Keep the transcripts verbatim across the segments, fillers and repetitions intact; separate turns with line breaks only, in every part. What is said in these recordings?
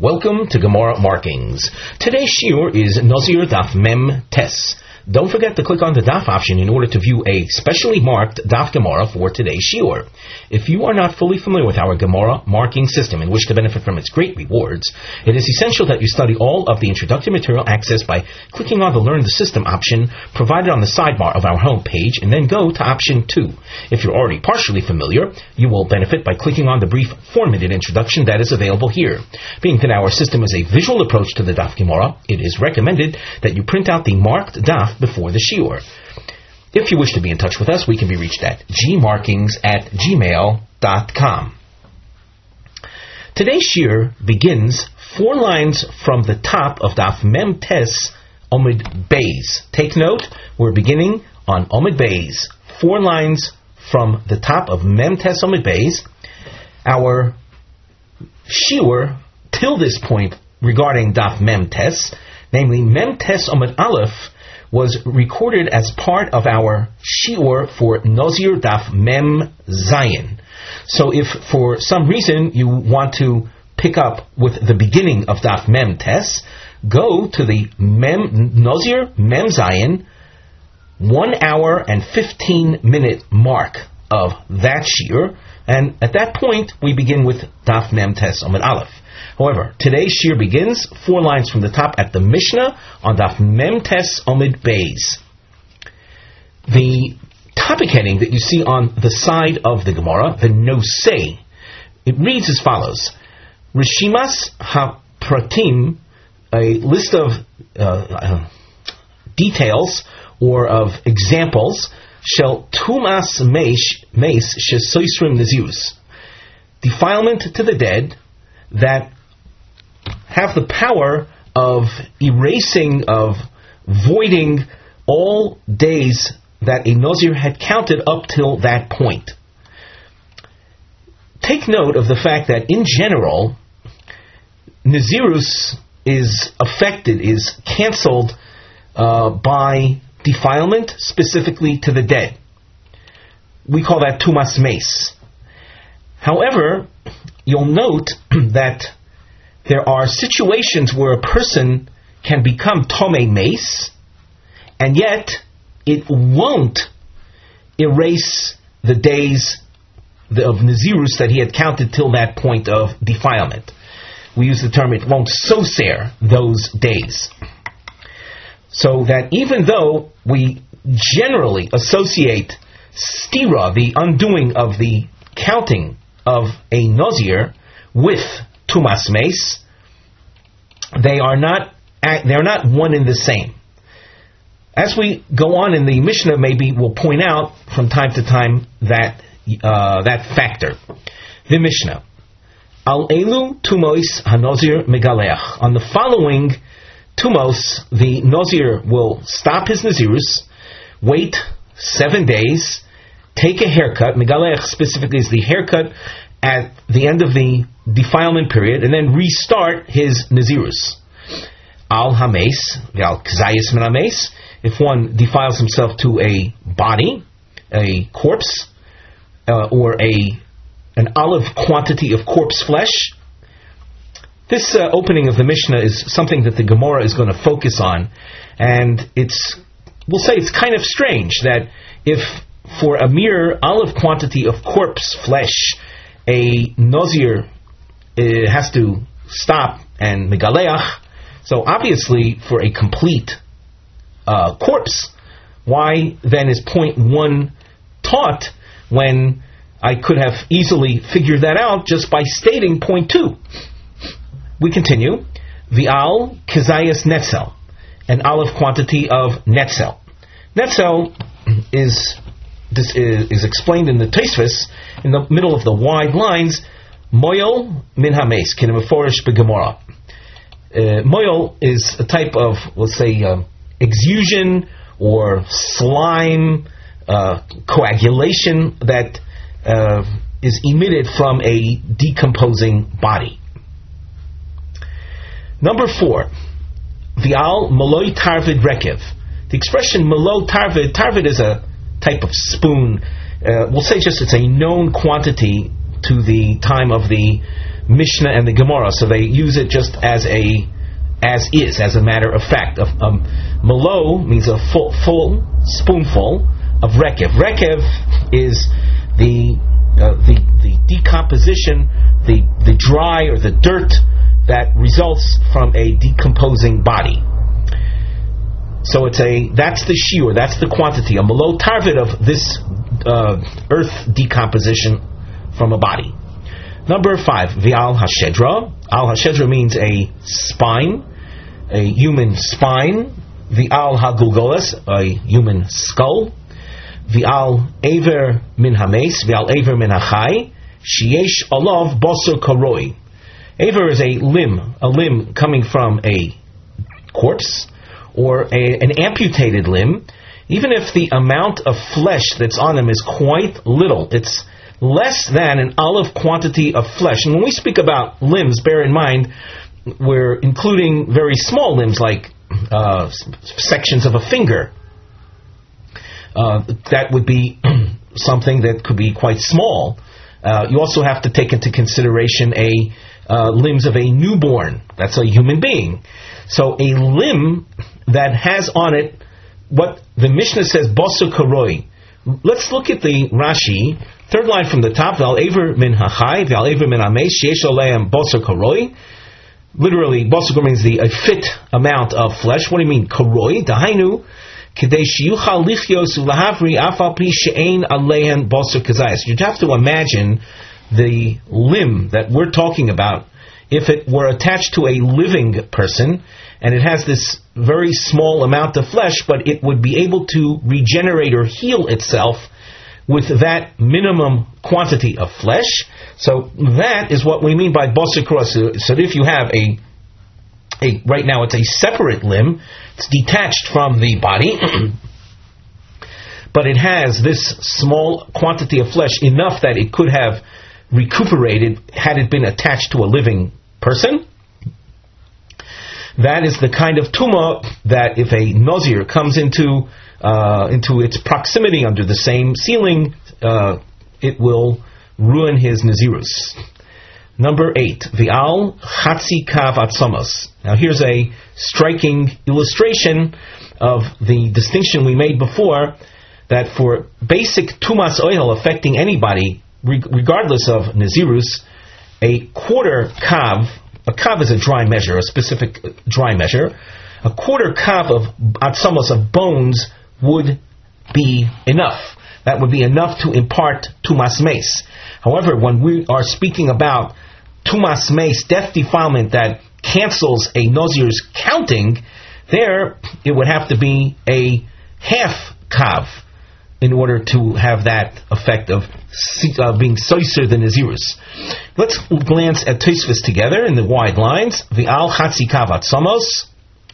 Welcome to Gemara Markings. Today's shiur is Nazir Daf Mem Tes. Don't forget to click on the Daf option in order to view a specially marked Daf Gemara for today's shiur. If you are not fully familiar with our Gemara marking system and wish to benefit from its great rewards, it is essential that you study all of the introductory material accessed by clicking on the Learn the System option provided on the sidebar of our home page, and then go to option two. If you're already partially familiar, you will benefit by clicking on the brief four-minute introduction that is available here. Being that our system is a visual approach to the Daf Gemara, it is recommended that you print out the marked Daf before the shiur. If you wish to be in touch with us, we can be reached at g markings at gmail dot com. Today's shiur begins four lines from the top of Daf Mem Tes Omid Beis. Take note, we're beginning on Omid Beis, four lines from the top of Mem Tes Omid Beis. Our shiur till this point regarding Daf Mem Tes, namely Mem Tes Omid Aleph, was recorded as part of our shiur for Nazir Daf Mem Zayin. So if for some reason you want to pick up with the beginning of Daf Mem Tes, go to the Mem Nazir Mem Zayin, one hour and fifteen minute mark of that shiur, and at that point we begin with Daf Mem Tes Omid Aleph. However, today's shiur begins four lines from the top at the Mishnah on Daf Mem Tes Omid Beis. The topic heading that you see on the side of the Gemara, the Nosei, it reads as follows: Rishimas HaPratim, a list of uh, uh, details or of examples, shel Tumas Meis Shesoisrim Nazirus, defilement to the dead that have the power of erasing, of voiding all days that a Nazir had counted up till that point. Take note of the fact that in general, Nazirus is affected, is cancelled uh, by defilement, specifically to the dead. We call that Tumas Meis. However, you'll note that there are situations where a person can become Tomei Meis, and yet it won't erase the days of Nazirus that he had counted till that point of defilement. We use the term, it won't soser those days. So that even though we generally associate stira, the undoing of the counting of a Nazir, with Tumas Meis, they are not they are not one and the same. As we go on in the Mishnah, maybe we'll point out from time to time that uh, that factor. The Mishnah: Al elu tumos hanazir megaleach. On the following tumos, the Nazir will stop his Nazirus, wait seven days, take a haircut. Megaleach specifically is the haircut at the end of the defilement period, and then restart his Nazirus. Al hames, al kzayis min hames. If one defiles himself to a body, a corpse, uh, or a an olive quantity of corpse flesh. This uh, opening of the Mishnah is something that the Gemara is going to focus on, and it's, we'll say it's kind of strange that if for a mere olive quantity of corpse flesh, a Nazir uh, has to stop and megaleach, so obviously for a complete uh, corpse, why then is point one taught when I could have easily figured that out just by stating point two? We continue. V'al kezayas netzel, an olive quantity of netzel. Netzel is this is, is explained in the Tosfos in the middle of the wide lines. Moyel min hames kinemeforish begemara. Moyel is a type of, let's say, um, exusion or slime, uh, coagulation that uh, is emitted from a decomposing body. Number four, V'al maloi tarvid rekev. The expression malo tarvid, tarvid is a type of spoon. Uh, we'll say just it's a known quantity to the time of the Mishnah and the Gemara, so they use it just as a as is, as a matter of fact. Of um, malo means a full, full spoonful of rekev. Rekev is the uh, the the decomposition, the the dry or the dirt that results from a decomposing body. So it's a that's the shiur, that's the quantity, a malo tarvit of this uh, earth decomposition from a body. Number five, V'al hashedra. Al hashedra means a spine, a human spine. V'al hagulgolas, a human skull. V'al aver min hames, v'al aver min hachai, sheyesh alav basar karoi. Aver is a limb, a limb coming from a corpse, or a, an amputated limb. Even if the amount of flesh that's on him is quite little, it's less than an olive quantity of flesh. And when we speak about limbs, bear in mind, we're including very small limbs like uh, sections of a finger. Uh, that would be something that could be quite small. Uh, you also have to take into consideration a uh, limbs of a newborn. That's a human being. So a limb that has on it what the Mishnah says, basar karoi. Let's look at the Rashi, third line from the top. V'al aver min hachai, v'al aver min hameis, sheyesh aleim basar karoi. Literally, basar karoi means the a fit amount of flesh. What do you mean, karoi? Dahainu, kedei sheyuchal lichos ulahavri afal pi she'ein aleihen basar kazayas. You'd have to imagine the limb that we're talking about, if it were attached to a living person, and it has this very small amount of flesh, but it would be able to regenerate or heal itself with that minimum quantity of flesh. So that is what we mean by basar karoi. So, so if you have a, a, right now it's a separate limb, it's detached from the body, but it has this small quantity of flesh, enough that it could have recuperated had it been attached to a living person. That is the kind of tumah that if a nazir comes into uh, into its proximity under the same ceiling, uh, it will ruin his nazirus. Number eight, v'al chatzi kav atzamos. Now here's a striking illustration of the distinction we made before, that for basic tumas oil affecting anybody, regardless of nazirus, a quarter kav. A kav is a dry measure, a specific dry measure. A quarter kav of atzamos, of bones, would be enough. That would be enough to impart tumas meis. However, when we are speaking about tumas meis, death defilement that cancels a nazir's counting, there it would have to be a half kav in order to have that effect of uh, being soiser than nazirus. Let's glance at Tosfos together in the wide lines. V'al chatzi kav atzamos,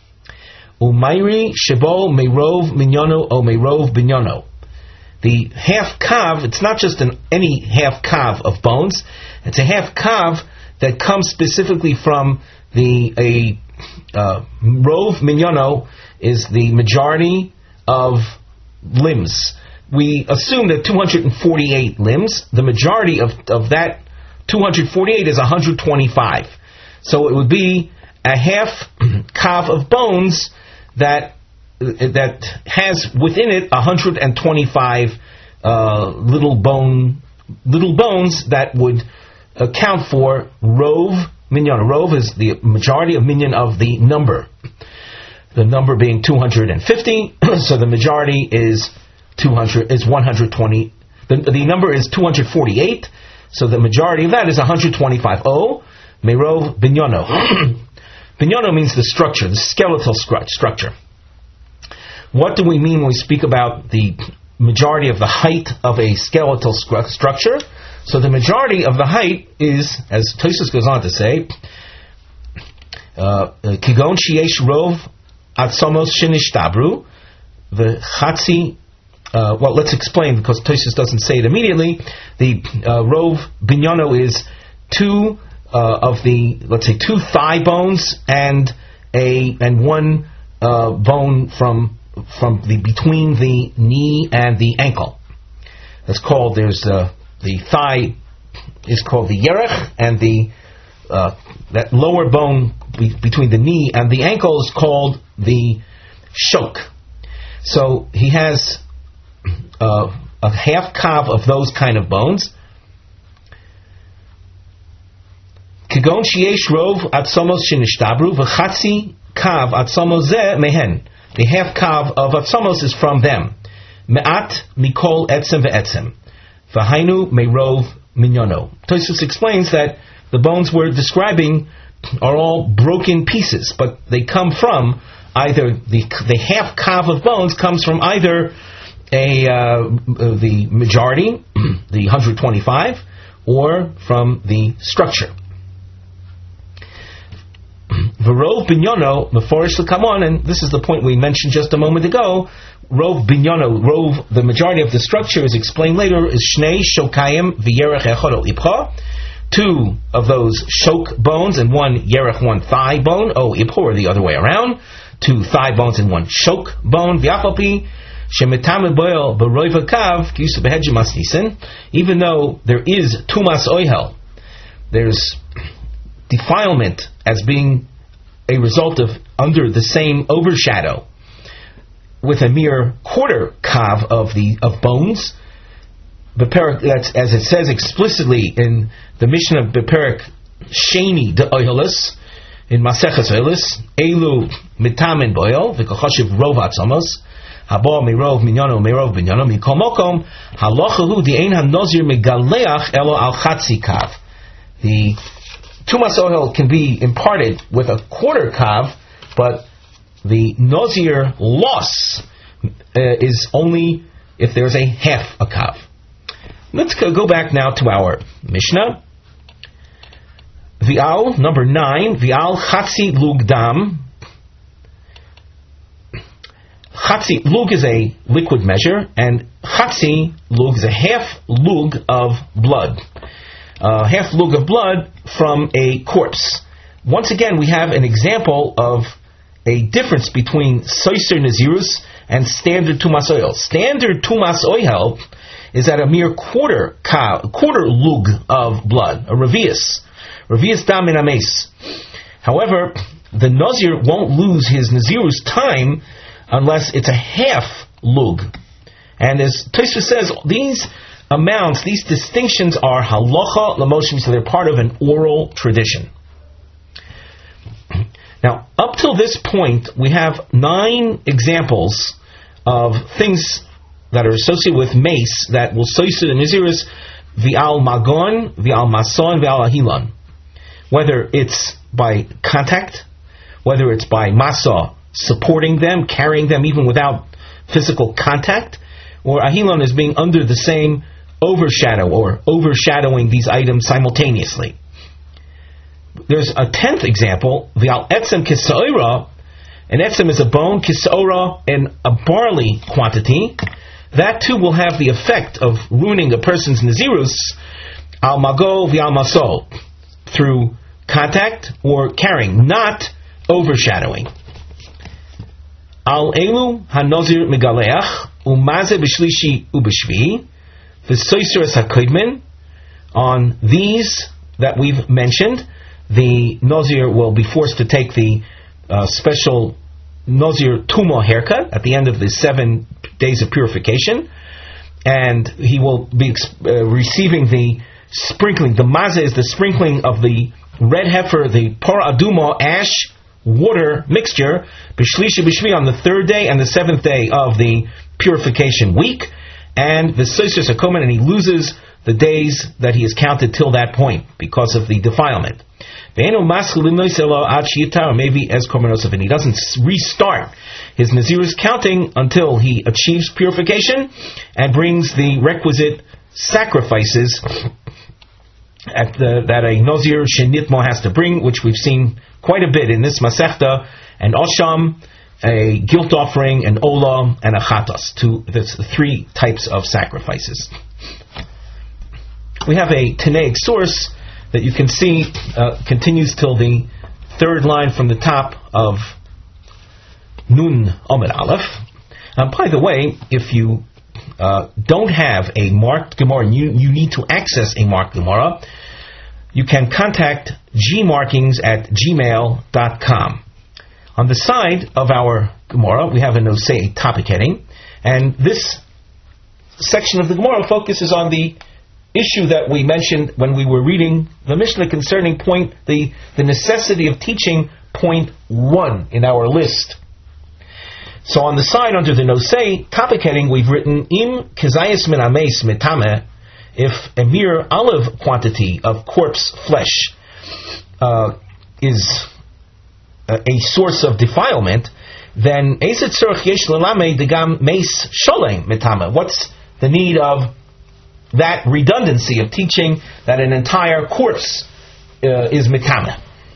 umayri shebo meirov minyono o meirov binyono. The half kav, it's not just an any half kav of bones, it's a half kav that comes specifically from the a uh, rov minyono is the majority of limbs. We assume that two hundred forty-eight limbs, the majority of, of that two hundred forty-eight is one hundred twenty-five. So it would be a half kav of bones that that has within it one hundred twenty-five uh, little bone little bones that would account for rov minyan. Rov is the majority of minyan of the number. The number being two hundred fifty, so the majority is two hundred is one hundred twenty. The, the number is two hundred forty-eight, so the majority of that is one hundred twenty-five. O merov binyono. Binyono means the structure, the skeletal structure. What do we mean when we speak about the majority of the height of a skeletal structure? So the majority of the height is, as Tosfos goes on to say, kigon sheyesh rov atzomos shenishtabru v'chatzi. Uh, well, let's explain, because Tosfos doesn't say it immediately. The uh, rov binyono is two uh, of the, let's say, two thigh bones and a and one uh, bone from from the between the knee and the ankle. That's called. There's uh, the thigh is called the yerech, and the uh, that lower bone be- between the knee and the ankle is called the shok. So he has uh, a half kav of those kind of bones. Kigon sheyesh rov atzomos shenishtabru v'chatzi kav atzomos zeh mehen. The half kav of atzomos is from them. Me'at mikol etzem ve'etzem. V'hainu meirov minyono. Tosfos explains that the bones we're describing are all broken pieces, but they come from either the the half kav of bones comes from either a uh, the majority, the one hundred twenty-five, or from the structure. V'rov binyono meforish l'kamon, and this is the point we mentioned just a moment ago. Rov binyono, rov, the majority of the structure, is explained later, is shnei shokayim v'yerech echad o ipcha, two of those shok bones and one yerech, one thigh bone, o ipcha, or the other way around, two thigh bones and one shok bone, v'achopi shemitam boil b'roiv hakav k'yusa behedjim asnisen. Even though there is tumas oihel, there's defilement as being a result of under the same overshadow with a mere quarter kav of the of bones. Beperik, that's as it says explicitly in the Mishnah Beperik Sheni de Oilis in Maseches Oilis, Elu mitamin boil v'kochashiv rov atzamos haba mirov minyono mirov binyono mikol mokom halachahu di ein hanozir megaleach elo al chatzi kav. The tumas oil can be imparted with a quarter kav, but the nozir loss uh, is only if there's a half a kav. Let's go, go back now to our Mishnah. V'al, number nine, v'al chatzi lug dam. Chatzi lug is a liquid measure, and chatzi lug is a half lug of blood. Uh, half lug of blood from a corpse. Once again, we have an example of a difference between soiser nazirus and standard tumas oil. Standard tumas oil is at a mere quarter ka, quarter lug of blood, a revius, revius dam min ames. However, the nazir won't lose his nazirus time unless it's a half lug. And as Tosfos says, these amounts, these distinctions are halacha l'moshim, so they're part of an oral tradition. Now, up till this point, we have nine examples of things that are associated with mace that will soiser the nazirus v'al magon, v'al mason, v'al ahilon. Whether it's by contact, whether it's by masa, supporting them, carrying them even without physical contact, or ahilon is being under the same overshadow or overshadowing these items simultaneously. There's a tenth example, v'al etzem kisaora. An etzem is a bone, kisaora in a barley quantity. That too will have the effect of ruining a person's nazirus, al mago v'al maso, through contact or carrying, not overshadowing. Al elu hanozir megaleach umaze b'shlishi ub'shvi v'soiseres hakoidmin. On these that we've mentioned, the nazir will be forced to take the uh, special nazir tumo haircut at the end of the seven days of purification, and he will be uh, receiving the sprinkling. The maze is the sprinkling of the red heifer, the por adumo ash water mixture, b'shlishi b'shvi, on the third day and the seventh day of the purification week, and the soiser hakomen, and he loses the days that he has counted till that point because of the defilement. And he doesn't restart his nazirus counting until he achieves purification and brings the requisite sacrifices at the, that a nazir shenitmo has to bring, which we've seen quite a bit in this masechta, an osham, a guilt offering, an olah, and a chatos. Two, that's the three types of sacrifices. We have a Tanaic source that you can see uh, continues till the third line from the top of Nun Omer Aleph. Uh, by the way, if you uh, don't have a marked Gemara and you, you need to access a marked Gemara, you can contact gmarkings at gmail dot com. On the side of our Gemara, we have a Nosei topic heading, and this section of the Gemara focuses on the issue that we mentioned when we were reading the Mishnah concerning point the, the necessity of teaching point one in our list. So on the side under the Nosei topic heading, we've written Im Kezayis min ameis metame, if a mere olive quantity of corpse flesh uh, is a, a source of defilement, then Eizet Tzorach Yesh L'Lamed Degam Meis Sholem Metame. What's the need of that redundancy of teaching that an entire corpse uh, is Metame?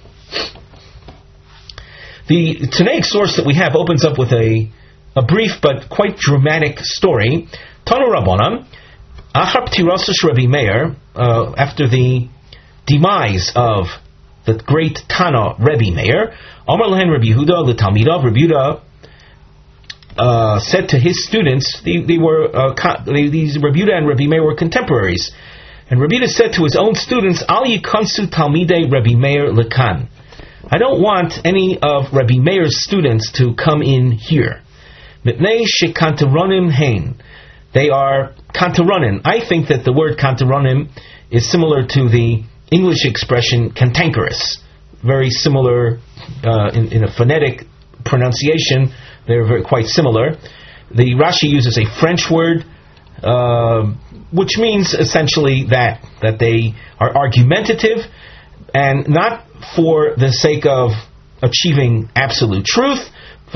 The Tanaic source that we have opens up with a, a brief but quite dramatic story. Tanu Rabbanan, Achar P'tirasas Rabbi Meir, uh, after the demise of the great Tana Rabbi Meir, Amar Lehen Rabbi Yehuda l'Talmidav. Rabbi Yehuda uh, said to his students, they, they were uh, they, these Rabbi Yehuda and Rabbi Meir were contemporaries, and Rabbi Yehuda said to his own students, Al yikansu Talmidei Rabbi Meir lekan. I don't want any of Rabbi Meir's students to come in here. Mipnei shekantaronim hein. They are kantaronim. I think that the word kantaronim is similar to the English expression cantankerous. Very similar uh, in, in a phonetic pronunciation. They're very, quite similar. The Rashi uses a French word, uh, which means essentially that that they are argumentative, and not for the sake of achieving absolute truth. They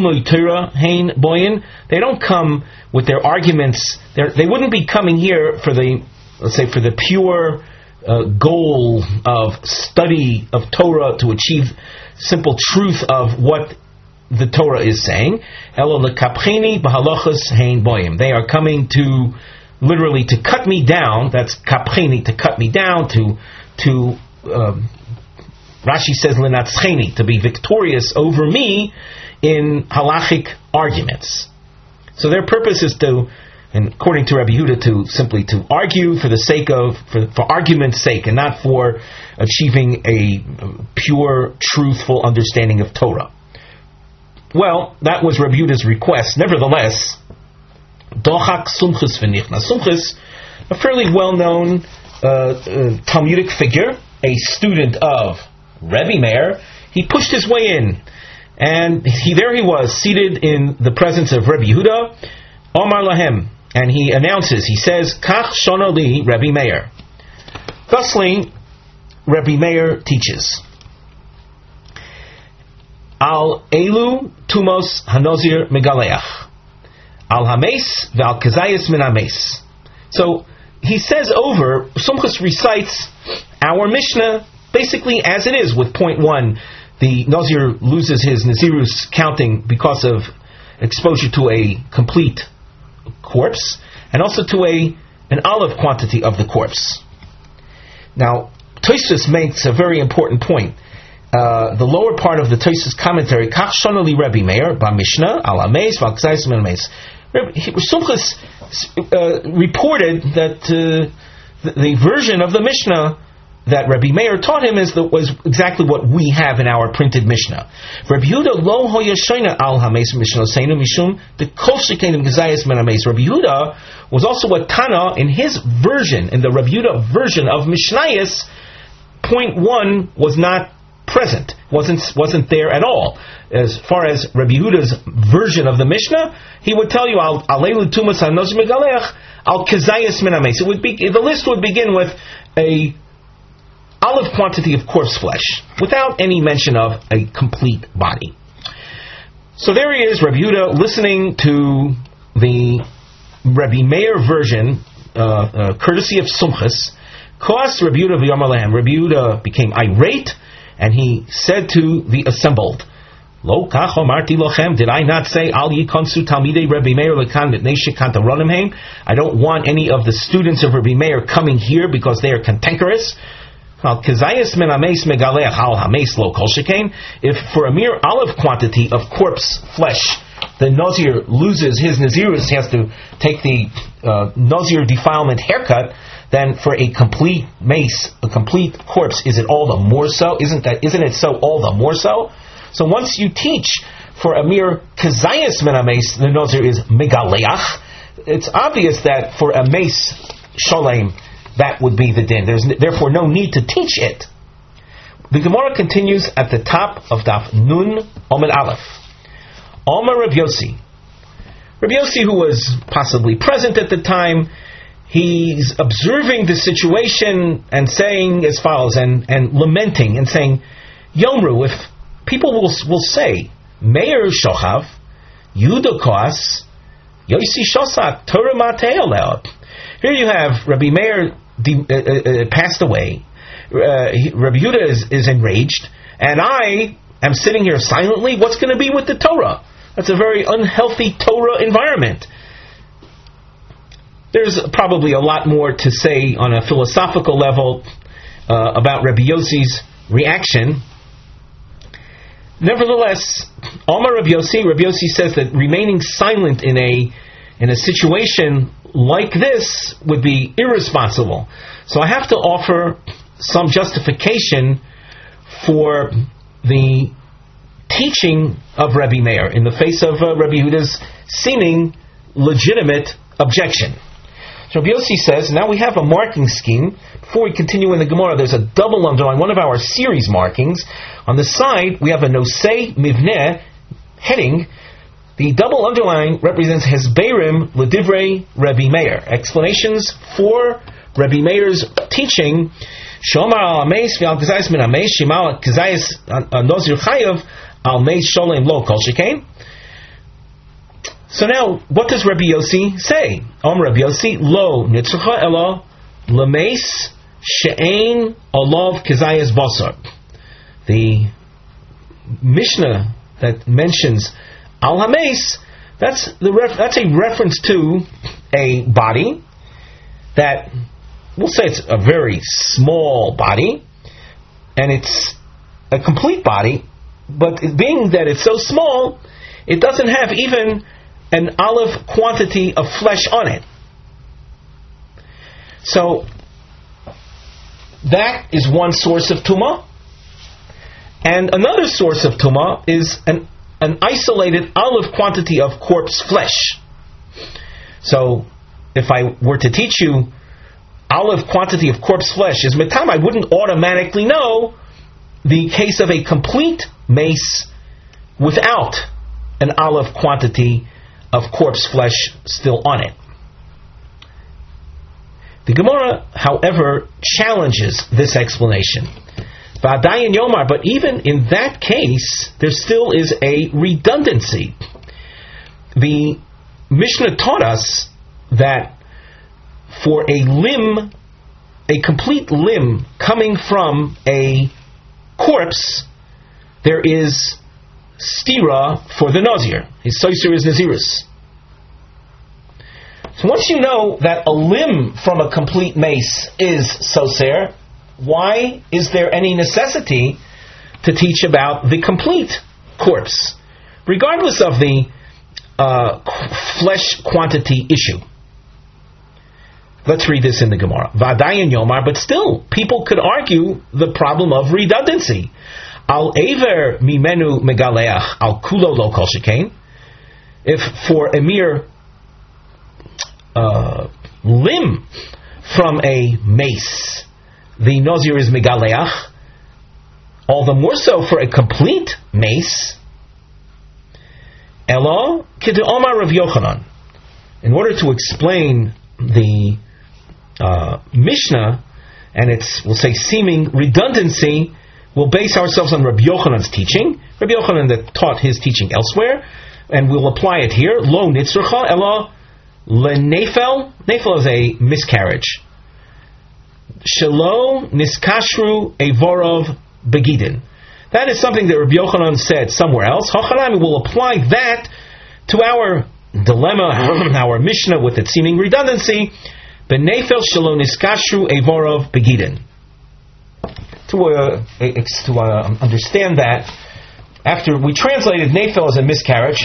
don't come with their arguments. They're, they wouldn't be coming here for the, let's say, for the pure uh, goal of study of Torah to achieve simple truth of what the Torah is saying. They are coming to literally to cut me down. That's kapcheni, to cut me down, to to um, Rashi says lenatzcheni, to be victorious over me in halachic arguments. So their purpose is to, and according to Rabbi Yehuda, to simply to argue for the sake of, for, for argument's sake, and not for achieving a pure, truthful understanding of Torah. Well, that was Rabbi Yehuda's request. Nevertheless, Dochak Sumchus v'nichna. Sumchus, a fairly well-known uh, uh, Talmudic figure, a student of Rebbe Meir, he pushed his way in. And he, there he was, seated in the presence of Rebbe Yehuda, Omar Lahem, and he announces, he says, Kach Shona Li Rebbe Meir. Thusly, Rebbe Meir teaches, Al Elu Tumos Hanozir Megaleach, Al Hames Val Kazayas Min Hames. So, he says over, Sumchus recites our Mishnah basically as it is, with point one. The Nazir loses his Nazirus counting because of exposure to a complete corpse, and also to a an olive quantity of the corpse. Now, Tosfos makes a very important point. Uh, the lower part of the Tosfos commentary, Kach Shonali Rebbe Meir, Ba Mishnah, Al Hameis, Val Kazayis Min Hameis. Sumchus uh, reported that uh, the, the version of the Mishnah that Rabbi Meir taught him is the, was exactly what we have in our printed Mishnah. Rabbi Yehuda lo hoyashayna al hameis Mishnah seinu mishum the kol shekenim gezayis men hameis. Rabbi Yehuda was also a Tana in his version, in the Rabbi Yehuda version of Mishnayos. Point one was not present, wasn't wasn't there at all. As far as Rabbi Yehuda's version of the Mishnah, he would tell you al alelu tumas hanos megalech al kezayis men hameis. It would be, the list would begin with a olive quantity of corpse flesh, without any mention of a complete body. So there he is, Rabbi Yehuda, listening to the Rabbi Meir version, uh, uh, courtesy of Sumchus. Kos Rabbi Yehuda v'yamar lehem. Rabbi Yehuda became irate, and he said to the assembled, Lo kach omarti lochem, did I not say, Al yikonsu talmidei Rabbi Meir lekan mitnei shekantaronim heim? I don't want any of the students of Rabbi Meir coming here because they are cantankerous. If for a mere olive quantity of corpse flesh the Nazir loses his Nazirus, he has to take the uh, Nazir defilement haircut, then for a complete mace, a complete corpse, is it all the more so? Isn't that? Isn't it so all the more so? So once you teach for a mere kazayas min mace, the Nazir is megaleach. It's obvious that for a mace sholem, that would be the din. There's therefore no need to teach it. The Gemara continues at the top of Daf Nun Omed Aleph. Omar Rav Yossi. Rav Yossi, who was possibly present at the time, he's observing the situation and saying as follows, and, and lamenting and saying, Yomru, if people will will say, Meir Shochav, Yudokas, Yosi Shosak, Torah Mateoleo. Here you have Rabbi Meir de, uh, uh, passed away, uh, he, Rabbi Yehuda is, is enraged, and I am sitting here silently. What's going to be with the Torah? That's a very unhealthy Torah environment. There's probably a lot more to say on a philosophical level uh, about Rabbi Yossi's reaction. Nevertheless, Omar Rabbi Yossi, Rabbi Yossi says that remaining silent in a in a situation like this would be irresponsible. So I have to offer some justification for the teaching of Rabbi Meir in the face of uh, Rabbi Yehuda's seeming legitimate objection. So Rabbi Yossi says, now we have a marking scheme. Before we continue in the Gemara, there's a double underline, one of our series markings. On the side, we have a nosei mivneh heading. The double underline represents Hesberim L'divrei Rabbi Meir. Explanations for Rabbi Meir's teaching. Shomar al ameis v'al kazayis min ameis, shimal al kazayis nozir chayav al meis sholem lo kol shekain. So now, what does Rabbi Yossi say? Om Rabbi Yossi, lo nitzrucha elo lemeis she'ein olav kazayis basar. The Mishnah that mentions al hameis, that's the ref, that's a reference to a body that, we'll say it's a very small body, and it's a complete body, but being that it's so small, it doesn't have even an olive quantity of flesh on it. So that is one source of tumah, and another source of tumah is an an isolated olive quantity of corpse flesh. So if I were to teach you olive quantity of corpse flesh is mitam, I wouldn't automatically know the case of a complete mace without an olive quantity of corpse flesh still on it. The Gemara, however, challenges this explanation. V'adayin Yomar, but even in that case, there still is a redundancy. The Mishnah taught us that for a limb, a complete limb coming from a corpse, there is stira for the Nazir. His soiser is Nazirus. So once you know that a limb from a complete mace is soser, why is there any necessity to teach about the complete corpse, regardless of the uh, flesh quantity issue? Let's read this in the Gemara. V'adayin Yomar, but still, people could argue the problem of redundancy. Al Ever Mimenu Megaleach Al Kulo Lo Kol Shekain. If for a mere uh, limb from a mace, the Nazir is Megaleach, all the more so for a complete mace. Elo Kidu Omar Rav Yochanan. In order to explain the uh, Mishnah and its, we'll say, seeming redundancy, we'll base ourselves on Rabbi Yochanan's teaching. Rabbi Yochanan that taught his teaching elsewhere, and we'll apply it here. Lo nitzrucha elo lenefel. Nefel is a miscarriage. Shelo niskashru evorov begidin. That is something that Rabbi Yochanan said somewhere else. Hachanami will apply that to our dilemma, our Mishnah with its seeming redundancy. Benefel shelo niskashru evorov begidin. To uh, to uh, understand that, after we translated Nefel as a miscarriage,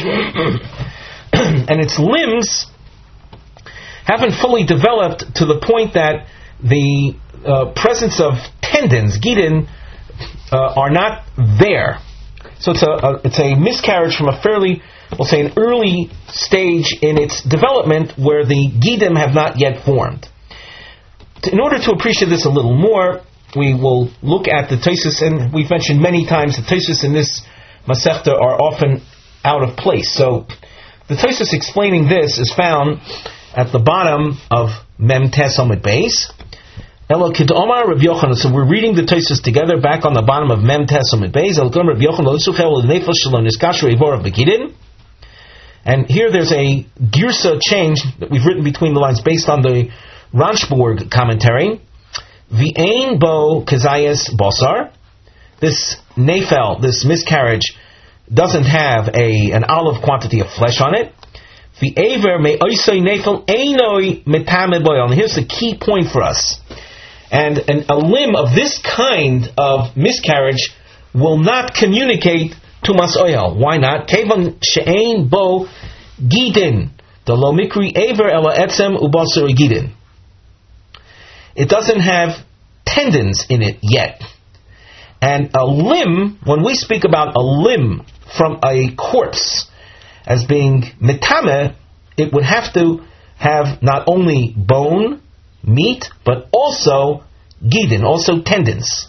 and its limbs haven't fully developed to the point that the uh, presence of tendons, gidin, uh, are not there. So it's a, a it's a miscarriage from a fairly, we'll say, an early stage in its development where the gidim have not yet formed. In order to appreciate this a little more, we will look at the Tosfos, and we've mentioned many times the Tosfos in this Masechta are often out of place. So the Tosfos explaining this is found at the bottom of Mem Tes Amud Beis. Elo Kid Omar Rav Yochanan. So we're reading the Tosfos together back on the bottom of Mem Tes Amud Beis. Elo Kid Omar Rav Yochanan Lo Suchel Nefesh Shalom Niskasher Evor Begidin. And here there's a girsa change that we've written between the lines based on the Ranchburg commentary. V'ein bo kazayas basar. This nefel, this miscarriage, doesn't have a an olive quantity of flesh on it. V'ever me oisoi nefel einoi metame boil. And here's the key point for us. And an, a limb of this kind of miscarriage will not communicate to mas oil. Why not? Kevan she'ein bo gidin. The lo mikri ever ela etzem ubasur gidin. It doesn't have tendons in it yet. And a limb, when we speak about a limb from a corpse as being metame, it would have to have not only bone, meat, but also gidin, also tendons.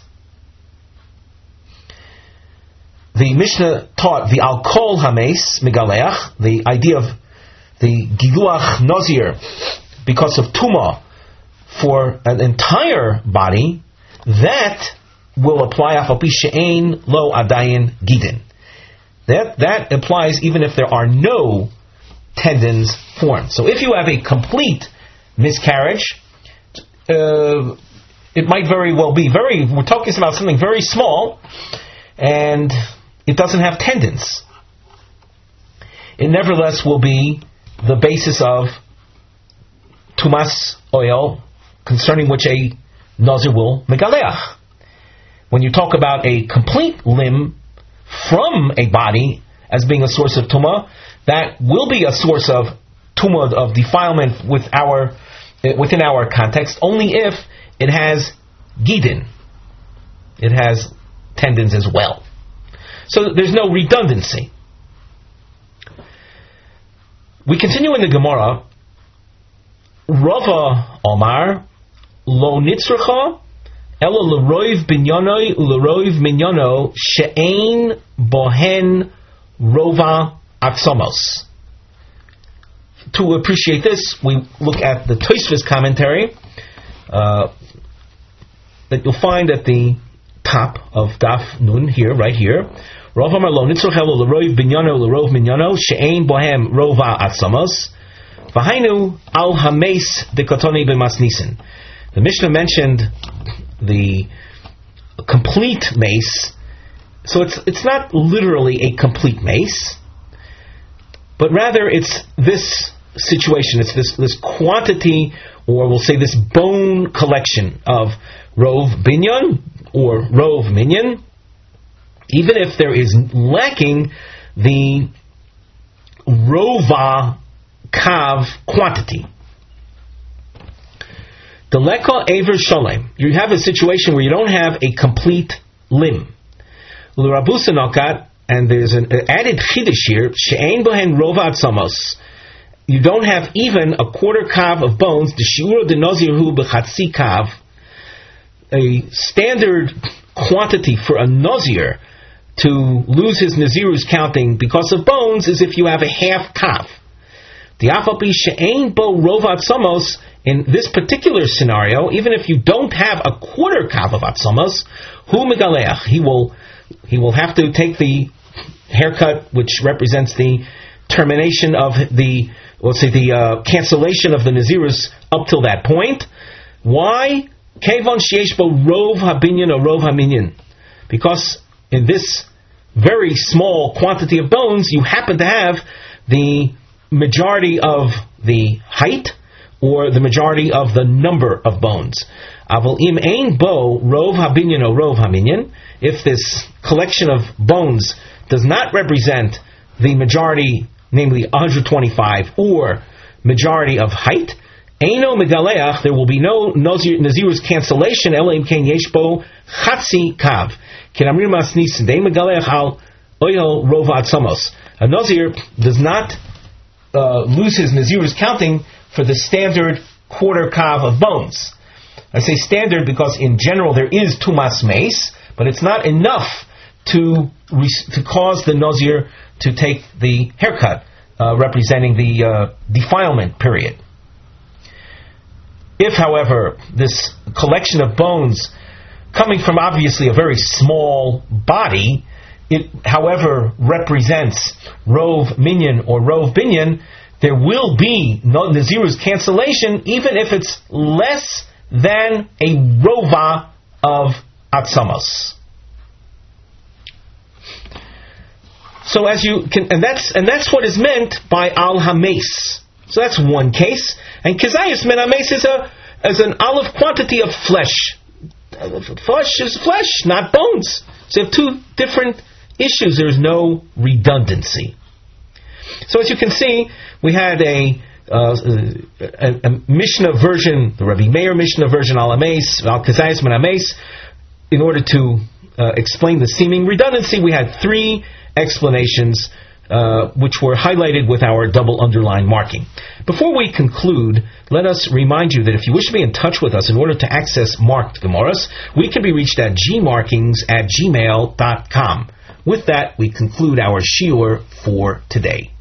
The Mishnah taught the alkol hames megaleach, the idea of the giluach nazir, because of tumah, for an entire body, that will apply afapi she'ein lo adayin gidin. That that applies even if there are no tendons formed. So if you have a complete miscarriage, uh, it might very well be very. We're talking about something very small, and it doesn't have tendons. It nevertheless will be the basis of tumas oil, concerning which a nazir will megaleach. When you talk about a complete limb from a body as being a source of tumah, that will be a source of tumah, of defilement with our within our context, only if it has gidin. It has tendons as well. So there's no redundancy. We continue in the Gemara. Rava Omar Lo nitzracha ela l'roiv binyanoi u'leroiv minyono she'ein bohen rova atzamos. To appreciate this, we look at the Tosfos commentary uh, that you'll find at the top of Daf Nun here, right here. Rav Amar Lo nitzracha ela l'roiv binyono u'leroiv minyono she'ein bohen rova atzamos. V'hainu al hames dekatoni b'masnisin. The Mishnah mentioned the complete mace, so it's it's not literally a complete mace, but rather it's this situation, it's this, this quantity, or we'll say this bone collection of rov binyan, or rov minyan, even if there is lacking the rova kav quantity. The leka aver sholem. You have a situation where you don't have a complete limb. L'rabusa nokat, and there's an added chiddush here. She'ein bohen rova atzamos. You don't have even a quarter kav of bones. The shiur de nozir hu b'chatzi kav. A standard quantity for a nozir to lose his nazirus counting because of bones is if you have a half kav. The afapi she'ein bo rova atzamos. In this particular scenario, even if you don't have a quarter kav of atzamos, hu megaleach, he will he will have to take the haircut, which represents the termination of the, let's say, the uh, cancellation of the nazirus up till that point. Why? Kevon sheyesh bo rov habinyan or rov haminyan, because in this very small quantity of bones, you happen to have the majority of the height, or the majority of the number of bones. Aval im ein bo rov habinyan o rov haminyan. If this collection of bones does not represent the majority, namely one hundred twenty-five, or majority of height, Heino megaleach, there will be no nazir, nazirus cancellation. Elohim ken yeshbo chatzi kav. Kenamrim masnisin de megaleach al oyel rova atzamos. A nazir does not uh, lose his nazirus counting for the standard quarter kav of bones. I say standard because in general there is tumas meis, but it's not enough to to cause the nazir to take the haircut, uh, representing the uh, defilement period. If, however, this collection of bones, coming from obviously a very small body, it, however, represents rov minyan or rov binyan, there will be no nazirus cancellation, even if it's less than a rova of atzamos. So as you can, and that's and that's what is meant by al hames. So that's one case. And kizayis min hames is a as an olive quantity of flesh. Flesh is flesh, not bones. So you have two different issues. There's no redundancy. So as you can see, we had a uh, a, a Mishnah version, the Rabbi Meir Mishnah version al hames, al kizayis min hames. In order to uh, explain the seeming redundancy, we had three explanations uh, which were highlighted with our double underline marking. Before we conclude, let us remind you that if you wish to be in touch with us in order to access marked Gemaras, we can be reached at gmarkings at gmail dot com. With that, we conclude our shiur for today.